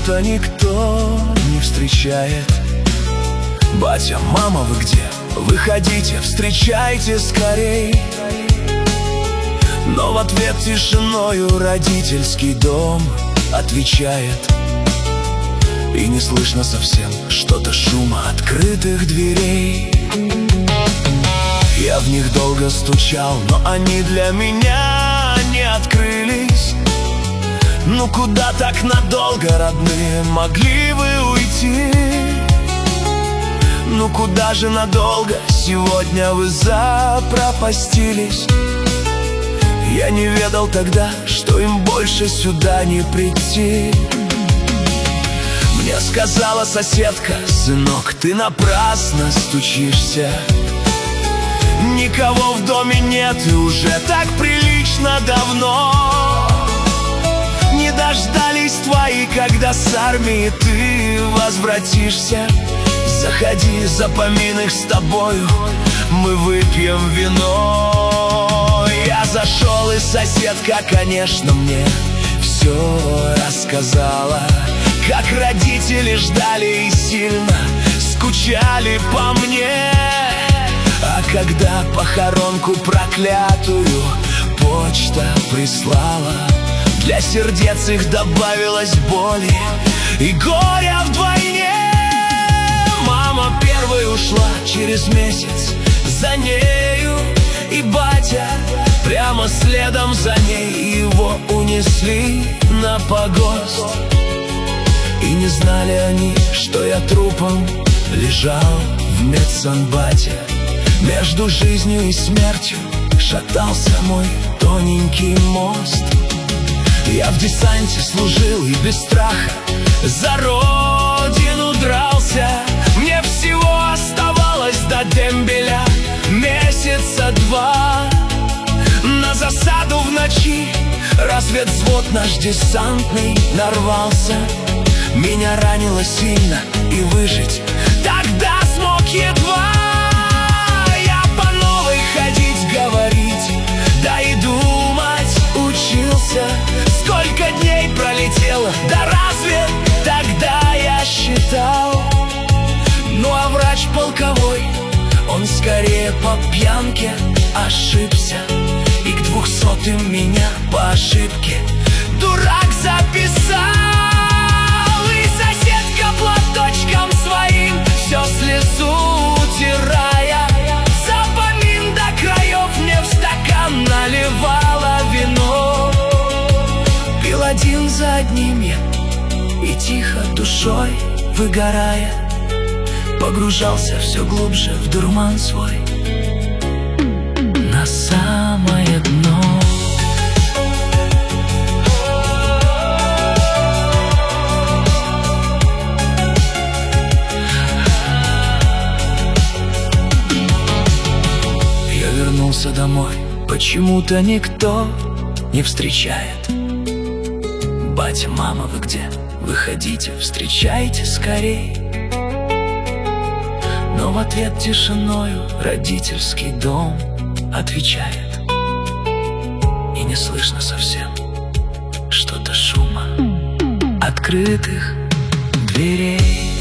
почему-то никто не встречает. Батя, мама, вы где? Выходите, встречайте скорей. Но в ответ тишиною родительский дом отвечает. И не слышно совсем что-то шума открытых дверей. Я в них долго стучал, но они для меня не открылись. Ну куда так надолго, родные, могли вы уйти? Ну куда же надолго сегодня вы запропастились? Я не ведал тогда, что им больше сюда не прийти. Мне сказала соседка: сынок, ты напрасно стучишься. Никого в доме нет и уже так прилично давно. Не дождались твои, когда с армии ты возвратишься. Заходи, за поминок с тобою мы выпьем вино. Я зашел, и соседка, конечно, мне все рассказала. Как родители ждали и сильно скучали по мне. А когда похоронку проклятую почта прислала, для сердец их добавилось боли и горя вдвойне. Мама первой ушла через месяц за нею, и батя прямо следом за ней. Его унесли на погост. И не знали они, что я трупом лежал в медсанбате. Между жизнью и смертью шатался мой тоненький мост. Я в десанте служил и без страха за родину дрался. Мне всего оставалось до дембеля месяца два. На засаду в ночи разведвзвод наш десантный нарвался. Меня ранило сильно, и выжить тогда смог едва. Я по новой ходить, говорить, да и думать учился. Сколько дней пролетело, да разве тогда я считал? Ну а врач полковой, он скорее по пьянке ошибся. И к 200-м меня по ошибке дурак записал. И соседка платочком своим все слезу утирая, за помин до краев мне в стакан наливала вино. Пил один за одним я, и тихо душой выгорая, погружался все глубже в дурман свой, на самое дно. Я вернулся домой, почему-то никто не встречает. Батя, мама, вы где? Выходите, встречайте скорей. Но в ответ тишиною родительский дом отвечает. И не слышно совсем что-то шума открытых дверей.